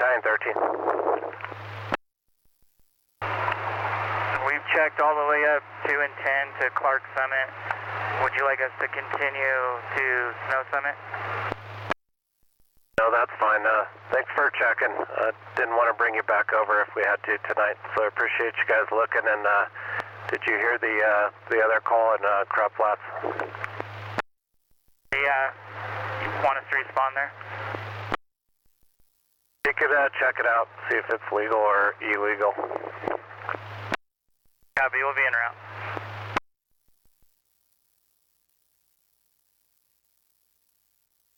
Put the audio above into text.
Battalion 13. We've checked all the way up 2 and 10 to Clark Summit. Would you like us to continue to Snow Summit? No, that's fine. Thanks for checking. Didn't want to bring you back over if we had to tonight, so I appreciate you guys looking. And did you hear the other call in Crab Flats? Yeah. You want us to respond there? You could check it out, see if it's legal or illegal. Copy, we'll be en route.